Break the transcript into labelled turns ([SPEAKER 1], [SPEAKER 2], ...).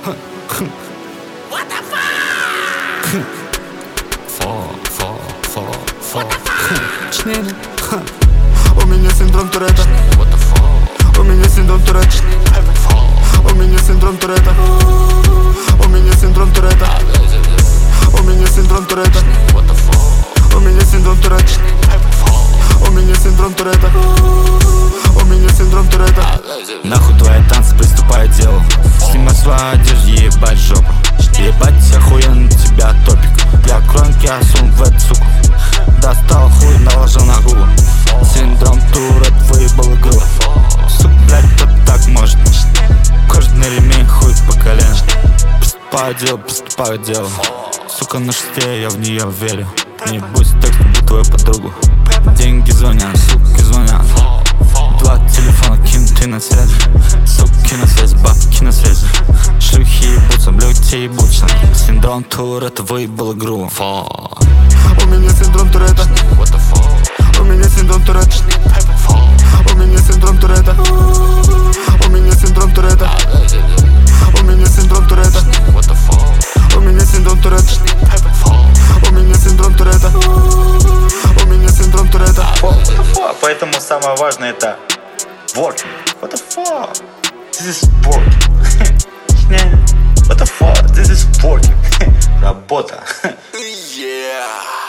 [SPEAKER 1] What the fuck?
[SPEAKER 2] У меня синдром Туретта. У меня синдром Туретта. У меня синдром Туретта. У меня синдром Туретта. У меня синдром Туретта. У меня синдром Туретта. У меня синдром Туретта. У меня синдром Туретта.
[SPEAKER 3] Нахуй твои танцы, приступай к делу. Снимай свою одежду, ебать жопу. Ебать охуенно тебя топик. Я кронки осун в эту суку. Достал хуй, наложил на губу. Синдром Турет, выебал игру. Сука, блядь, кто так может? Кожаный ремень, хуй по колено. Приступаю к делу. Сука на шесте, я в нее верю. Не будь так, люблю твою подругу. Деньги звонят, суки звонят. Два телефона кинуты на связи. Суки на связи, бабки на связи. Шлюхи ебутся, блюдьте ебутся. Синдром Туретта, выебал игру.
[SPEAKER 2] У меня синдром Туретта. У меня синдром Туретта. У меня синдром Туретта. У меня синдром Туретта. У меня синдром Туретта. У меня синдром Туретта. У меня синдром Туретта. У меня синдром Туретта.
[SPEAKER 3] Поэтому самое важное это working. What the fuck? This is working. What the fuck? This is working. Работа.
[SPEAKER 1] Yeah.